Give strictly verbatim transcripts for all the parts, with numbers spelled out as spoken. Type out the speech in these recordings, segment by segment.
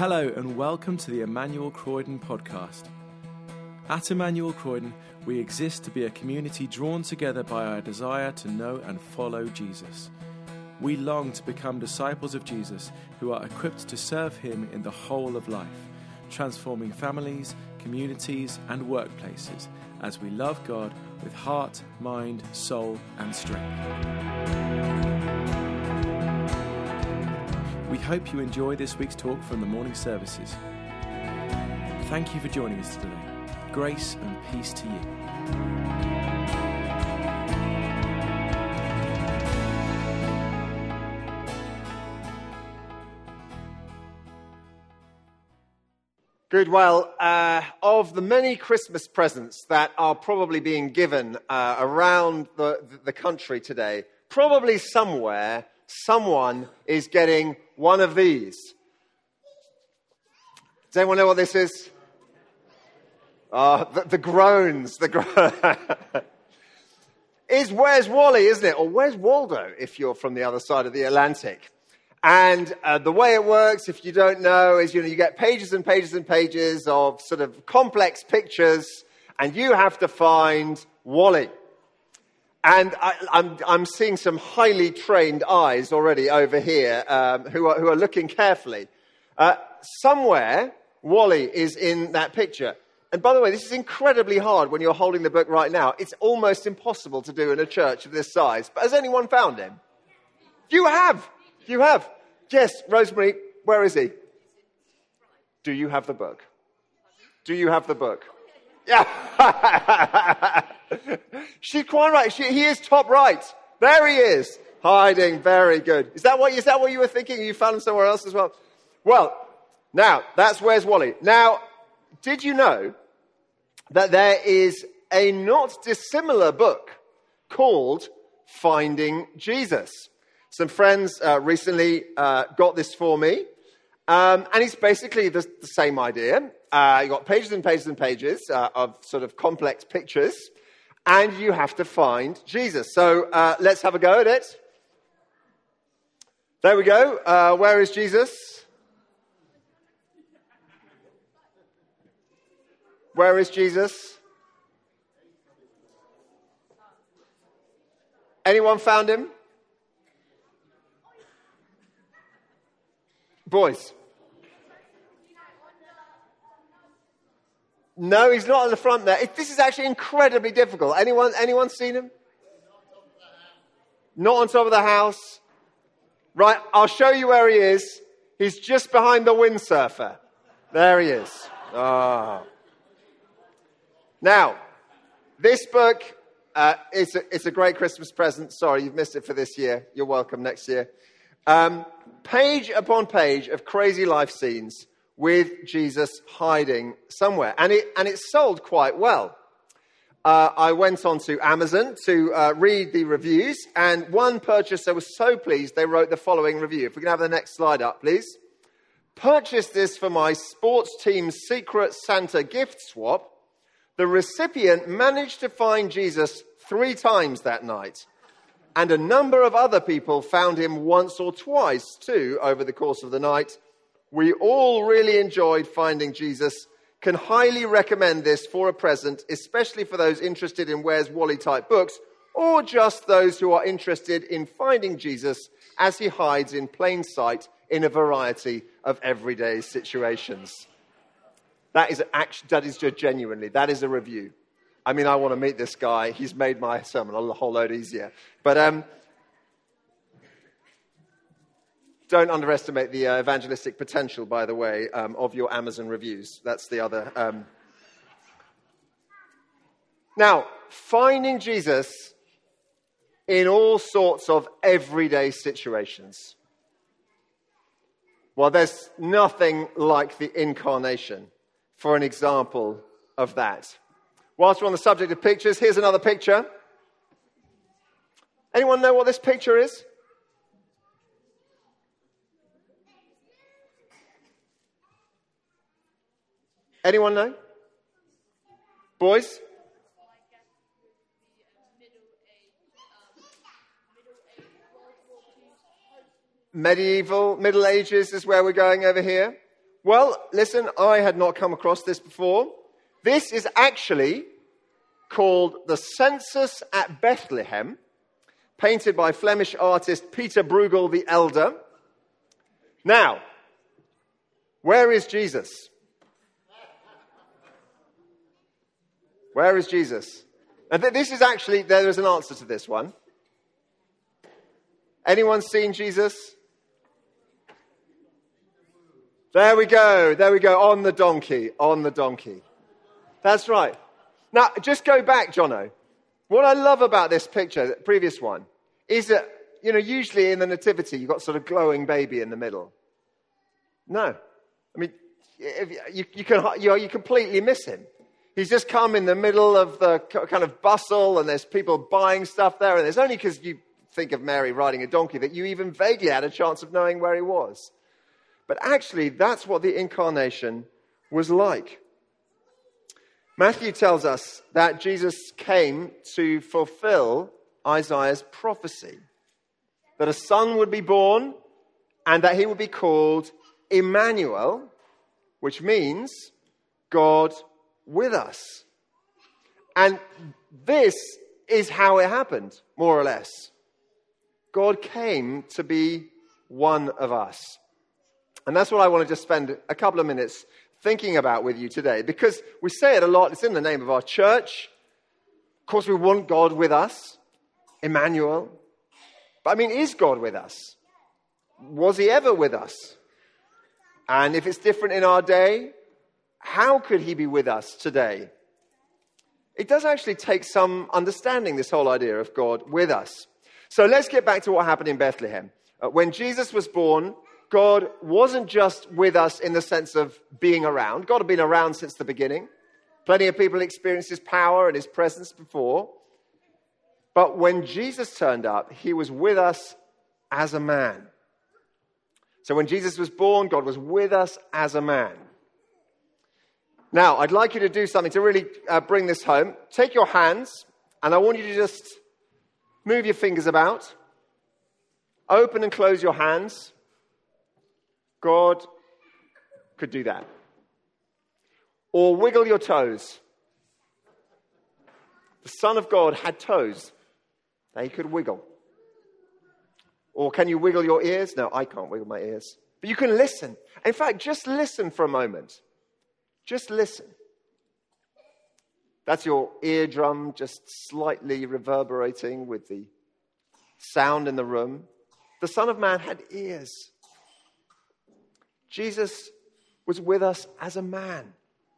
Hello and welcome to the Emmanuel Croydon podcast. At Emmanuel Croydon, we exist to be a community drawn together by our desire to know and follow Jesus. We long to become disciples of Jesus who are equipped to serve him in the whole of life, transforming families, communities and workplaces as we love God with heart, mind, soul and strength. We hope you enjoy this week's talk from the morning services. Thank you for joining us today. Grace and peace to you. Good. Well, uh, of the many Christmas presents that are probably being given uh, around the, the country today, probably somewhere someone is getting one of these. Does anyone know what this is? Uh, the, the groans. The gro- is Where's Wally, isn't it? Or Where's Waldo, if you're from the other side of the Atlantic. And uh, the way it works, if you don't know, is you know you get pages and pages and pages of sort of complex pictures, and you have to find Wally. And I, I'm, I'm seeing some highly trained eyes already over here um, who are who are looking carefully. Uh, somewhere, Wally is in that picture. And by the way, this is incredibly hard when you're holding the book right now. It's almost impossible to do in a church of this size. But has anyone found him? You have. You have. Yes, Rosemary, where is he? Do you have the book? Do you have the book? Yeah. She's quite right. She, he is top right. There he is. Hiding. Very good. Is that what, is that what you were thinking? You found him somewhere else as well? Well, now, that's Where's Wally. Now, did you know that there is a not dissimilar book called Finding Jesus? Some friends uh, recently uh, got this for me, um, and it's basically the, the same idea. Uh, you've got pages and pages and pages uh, of sort of complex pictures, and you have to find Jesus. So uh, let's have a go at it. There we go. Uh, where is Jesus? Where is Jesus? Anyone found him? Boys. No, he's not on the front there. It, this is actually incredibly difficult. Anyone, anyone seen him? Not on top of the house. Right, I'll show you where he is. He's just behind the windsurfer. There he is. Oh. Now, this book, uh, it's, a, it's a great Christmas present. Sorry, you've missed it for this year. You're welcome next year. Um, page upon page of crazy life scenes with Jesus hiding somewhere. And it and it's sold quite well. Uh, I went on to Amazon to uh, read the reviews, and one purchaser was so pleased they wrote the following review. If we can have the next slide up, please. Purchased this for my sports team's secret Santa gift swap. The recipient managed to find Jesus three times that night. And a number of other people found him once or twice, too, over the course of the night. We all really enjoyed finding Jesus. Can highly recommend this for a present, especially for those interested in Where's Wally type books, or just those who are interested in finding Jesus as he hides in plain sight in a variety of everyday situations. That is actually, that is just genuinely, that is a review. I mean, I want to meet this guy. He's made my sermon a whole load easier. But um, don't underestimate the uh, evangelistic potential, by the way, um, of your Amazon reviews. That's the other. Um... Now, finding Jesus in all sorts of everyday situations. Well, there's nothing like the incarnation for an example of that. Whilst we're on the subject of pictures, here's another picture. Anyone know what this picture is? Anyone know? Boys? Medieval, Middle Ages is where we're going over here. Well, listen, I had not come across this before. This is actually called The Census at Bethlehem, painted by Flemish artist Peter Bruegel the Elder. Now, where is Jesus? Where is Jesus? And th- this is actually, there is an answer to this one. Anyone seen Jesus? There we go, there we go, on the donkey, on the donkey. That's right. Now, just go back, Jono. What I love about this picture, the previous one, is that, you know, usually in the nativity, you've got sort of glowing baby in the middle. No. I mean, if you, you, can, you, know, you completely miss him. He's just come in the middle of the kind of bustle, and there's people buying stuff there, and it's only because you think of Mary riding a donkey that you even vaguely had a chance of knowing where he was. But actually, that's what the incarnation was like. Matthew tells us that Jesus came to fulfill Isaiah's prophecy, that a son would be born and that he would be called Emmanuel, which means God with us. And this is how it happened, more or less. God came to be one of us. And that's what I want to just spend a couple of minutes thinking about with you today, because we say it a lot. It's in the name of our church. Of course, we want God with us, Emmanuel. But I mean, is God with us? Was he ever with us? And if it's different in our day, how could he be with us today? It does actually take some understanding, this whole idea of God with us. So let's get back to what happened in Bethlehem. Uh, when Jesus was born, God wasn't just with us in the sense of being around. God had been around since the beginning. Plenty of people experienced his power and his presence before. But when Jesus turned up, he was with us as a man. So when Jesus was born, God was with us as a man. Now, I'd like you to do something to really uh, bring this home. Take your hands, and I want you to just move your fingers about. Open and close your hands. God could do that. Or wiggle your toes. The Son of God had toes that he could wiggle. Or can you wiggle your ears? No, I can't wiggle my ears. But you can listen. In fact, just listen for a moment. Just listen. That's your eardrum just slightly reverberating with the sound in the room. The Son of Man had ears. Jesus was with us as a man.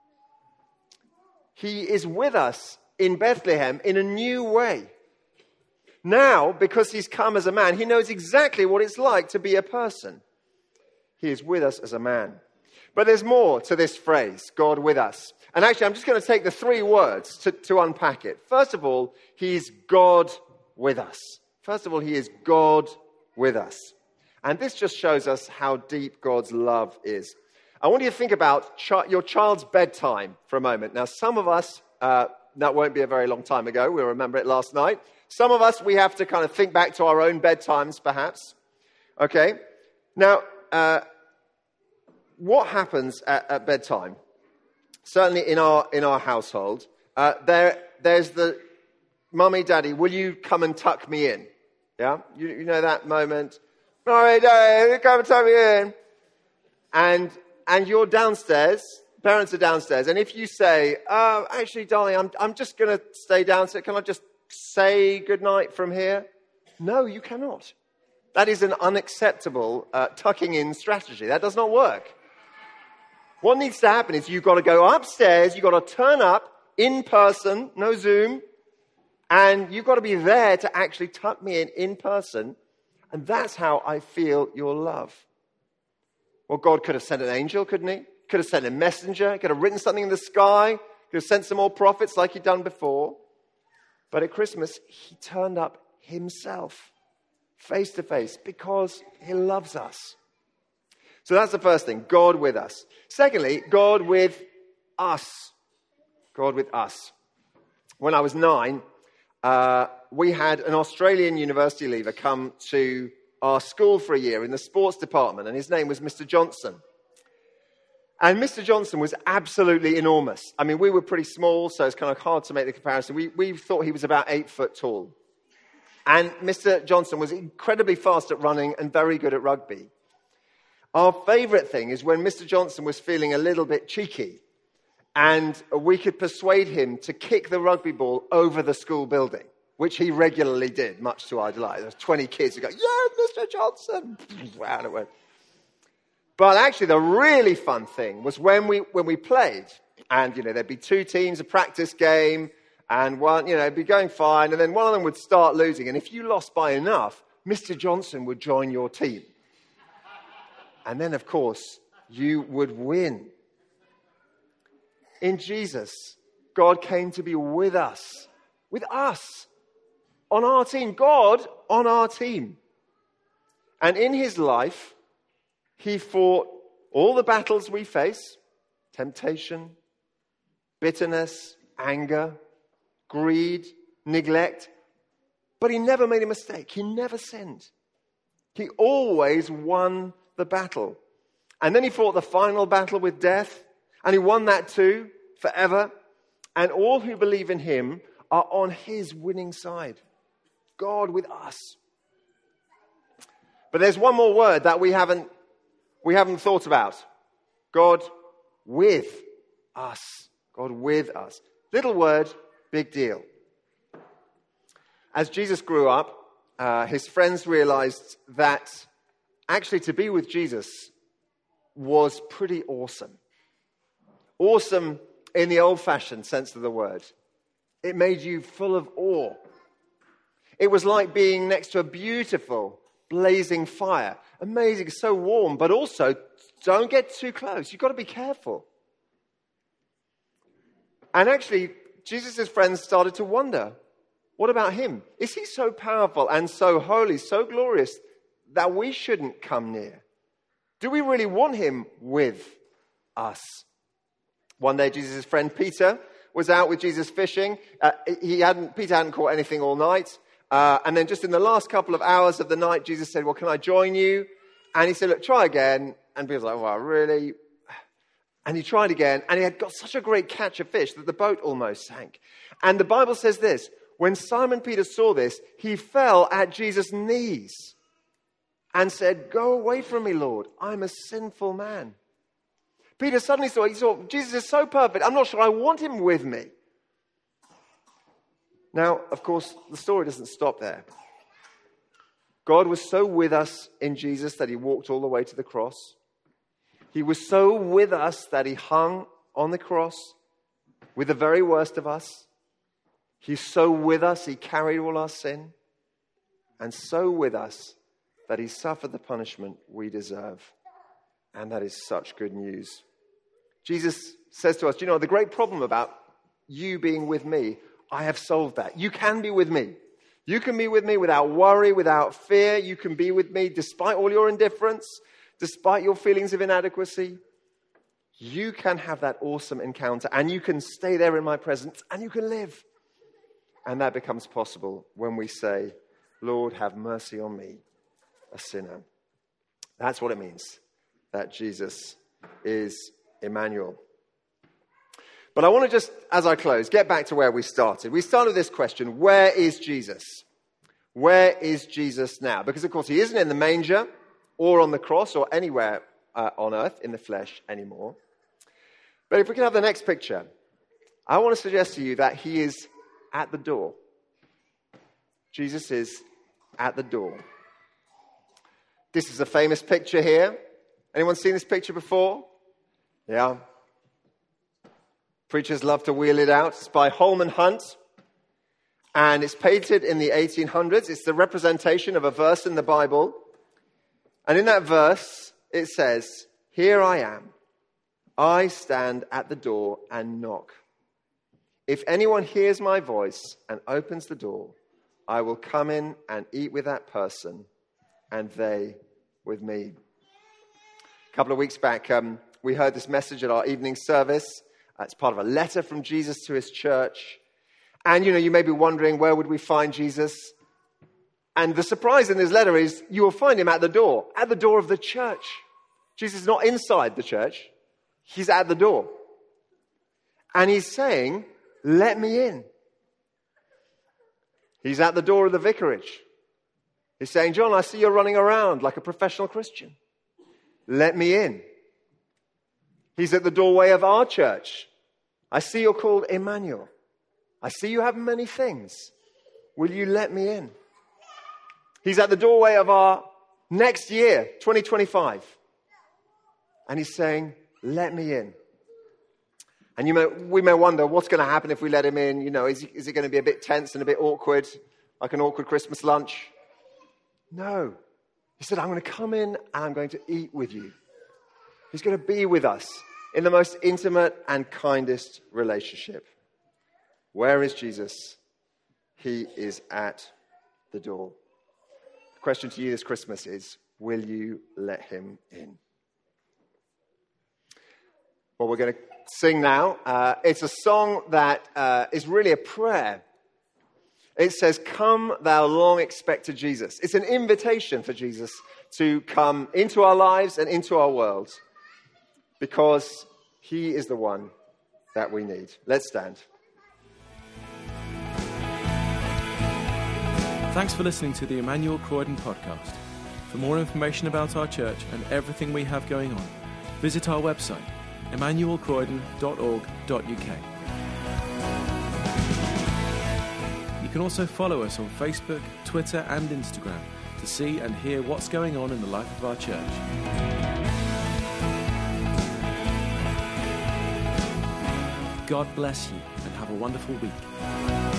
He is with us in Bethlehem in a new way. Now, because he's come as a man, he knows exactly what it's like to be a person. He is with us as a man. But there's more to this phrase, God with us. And actually, I'm just going to take the three words to, to unpack it. First of all, he's God with us. First of all, he is God with us. And this just shows us how deep God's love is. I want you to think about ch- your child's bedtime for a moment. Now, some of us, uh, that won't be a very long time ago. We'll remember it last night. Some of us, we have to kind of think back to our own bedtimes, perhaps. Okay? Now, uh, what happens at, at bedtime? Certainly in our in our household, uh, there there's the mummy, daddy, will you come and tuck me in? Yeah, you, you know that moment. Mummy, daddy, come and tuck me in. And and you're downstairs. Parents are downstairs, and if you say, "Oh, actually, darling, I'm I'm just going to stay downstairs. Can I just say goodnight from here?" No, you cannot. That is an unacceptable uh, tucking in strategy. That does not work. What needs to happen is you've got to go upstairs, you've got to turn up in person, no Zoom, and you've got to be there to actually tuck me in in person, and that's how I feel your love. Well, God could have sent an angel, couldn't he? Could have sent a messenger, he could have written something in the sky, could have sent some more prophets like he'd done before. But at Christmas, he turned up himself, face to face, because he loves us. So that's the first thing, God with us. Secondly, God with us. God with us. When I was nine, uh, we had an Australian university leaver come to our school for a year in the sports department, and his name was Mister Johnson. And Mister Johnson was absolutely enormous. I mean, we were pretty small, so it's kind of hard to make the comparison. We, we thought he was about eight foot tall. And Mister Johnson was incredibly fast at running and very good at rugby. Our favourite thing is when Mister Johnson was feeling a little bit cheeky and we could persuade him to kick the rugby ball over the school building, which he regularly did, much to our delight. There was twenty kids who go, yeah, Mister Johnson. Wow, it went. But actually the really fun thing was when we when we played, and you know there'd be two teams, a practice game, and one, you know, it'd be going fine, and then one of them would start losing, and if you lost by enough, Mister Johnson would join your team. And then, of course, you would win. In Jesus, God came to be with us, with us, on our team, God on our team. And in his life, he fought all the battles we face, temptation, bitterness, anger, greed, neglect, but he never made a mistake. He never sinned. He always won the battle. And then he fought the final battle with death, and he won that too, forever. And all who believe in him are on his winning side. God with us. But there's one more word that we haven't we haven't thought about. God with us. God with us. Little word, big deal. As Jesus grew up, uh, his friends realized that actually to be with Jesus was pretty awesome. Awesome in the old-fashioned sense of the word. It made you full of awe. It was like being next to a beautiful, blazing fire. Amazing, so warm, but also don't get too close. You've got to be careful. And actually, Jesus' friends started to wonder, what about him? Is he so powerful and so holy, so glorious, that we shouldn't come near? Do we really want him with us? One day, Jesus' friend Peter was out with Jesus fishing. Uh, he hadn't, Peter hadn't caught anything all night. Uh, and then just in the last couple of hours of the night, Jesus said, well, can I join you? And he said, look, try again. And Peter was like, well, really? And he tried again. And he had got such a great catch of fish that the boat almost sank. And the Bible says this, when Simon Peter saw this, he fell at Jesus' knees and said, go away from me, Lord. I'm a sinful man. Peter suddenly saw, he saw, Jesus is so perfect. I'm not sure I want him with me. Now, of course, the story doesn't stop there. God was so with us in Jesus that he walked all the way to the cross. He was so with us that he hung on the cross with the very worst of us. He's so with us, he carried all our sin. And so with us that he suffered the punishment we deserve. And that is such good news. Jesus says to us, do you know, the great problem about you being with me, I have solved that. You can be with me. You can be with me without worry, without fear. You can be with me despite all your indifference, despite your feelings of inadequacy. You can have that awesome encounter and you can stay there in my presence and you can live. And that becomes possible when we say, Lord, have mercy on me, a sinner. That's what it means that Jesus is Emmanuel. But I want to just, as I close, get back to where we started. We started with this question, where is Jesus? Where is Jesus now? Because, of course, he isn't in the manger or on the cross or anywhere uh, on earth in the flesh anymore. But if we can have the next picture, I want to suggest to you that he is at the door. Jesus is at the door. This is a famous picture here. Anyone seen this picture before? Yeah. Preachers love to wheel it out. It's by Holman Hunt. And it's painted in the eighteen hundreds. It's the representation of a verse in the Bible. And in that verse, it says, here I am. I stand at the door and knock. If anyone hears my voice and opens the door, I will come in and eat with that person and they with me. A couple of weeks back, um, we heard this message at our evening service. Uh, it's part of a letter from Jesus to his church. And, you know, you may be wondering, where would we find Jesus? And the surprise in this letter is you will find him at the door, at the door of the church. Jesus is not inside the church. He's at the door. And he's saying, let me in. He's at the door of the vicarage. He's saying, John, I see you're running around like a professional Christian. Let me in. He's at the doorway of our church. I see you're called Emmanuel. I see you have many things. Will you let me in? He's at the doorway of our next year, twenty twenty-five. And he's saying, let me in. And you may, we may wonder, what's going to happen if we let him in? You know, is, he, is it going to be a bit tense and a bit awkward, like an awkward Christmas lunch? No. He said, I'm going to come in and I'm going to eat with you. He's going to be with us in the most intimate and kindest relationship. Where is Jesus? He is at the door. The question to you this Christmas is, will you let him in? Well, we're going to sing now. Uh, it's a song that uh, is really a prayer. It says, come thou long expected Jesus. It's an invitation for Jesus to come into our lives and into our world because he is the one that we need. Let's stand. Thanks for listening to the Emmanuel Croydon podcast. For more information about our church and everything we have going on, visit our website, emmanuel croydon dot org dot u k. You can also follow us on Facebook, Twitter and Instagram to see and hear what's going on in the life of our church. God bless you and have a wonderful week.